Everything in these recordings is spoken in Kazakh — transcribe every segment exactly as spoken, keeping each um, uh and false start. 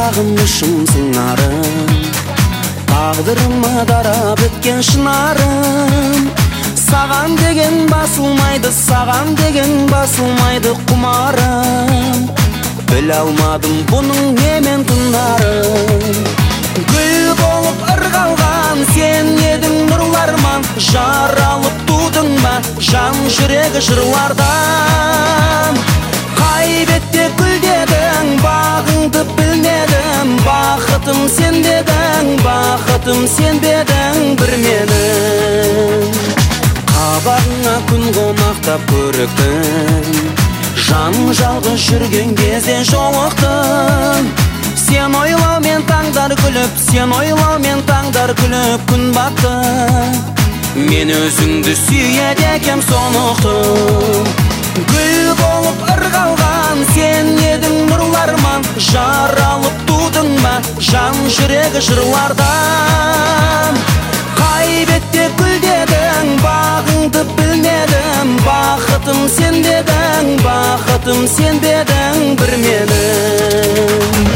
сағынышымсың нарым, тағдырыма дарап өткен шынарым. Саған деген басылмайды, саған деген басылмайды құмарым. Біле алмадым бұның немен тынарын. Гүл болып ырғалған сен едің нұрларман, жаралып тудың ба жан жүрегі жырлардан. Қайбетте гүлдедің, бағыңды білмедім, бақытым сен дедің, бақытым сен бедің бір менің. Қабағыңа күн қонақтап көріктің, жаным жалғыз жүрген кезде жолықтың. Сен ойлаумен таңдар күліп, сен ойлаумен таңдар күліп күн батты. Мен өзіңді сүйеді екем сонықты. Гүл болып ырғалған сен едің нұрларман, жаралып тудың ба жан жүрегі жырлардан. Қайбетте гүлдедің, бағыңды білмедім, бақытым сен дедің, бақытым сен бедің бір менің.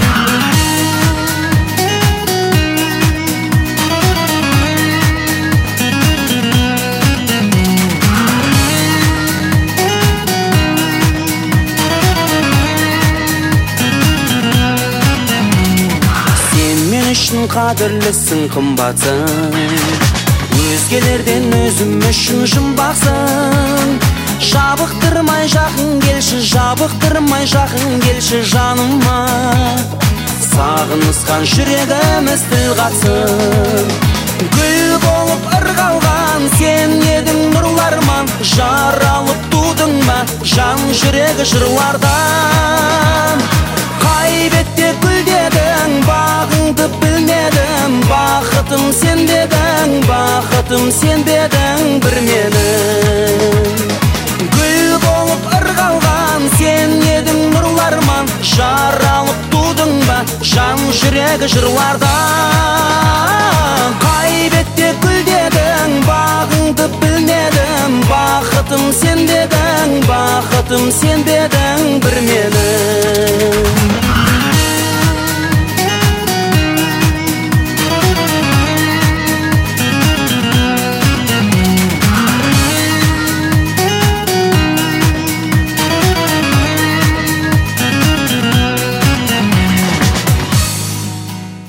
Үшін қадірлісің, қымбатсың, өзгелерден өзім үшін жұмбақсың. Жабықтырмай жақын келші, жабықтырмай жақын келші жаныма. Сағынысқан жүрегіміз тіл қатсын. Гүл болып ырғалған сен едің нұрларман, жаралып тудың ба жан жүрегі жырлардан. Қайбетте гүлдедің, бағыңды білмедім, бақытым сен дедің, бақытым сен бедің бір менің. Гүл болып ырғалған сен едің нұрларман, жаралып тудың ба жан жүрегі жырлардан.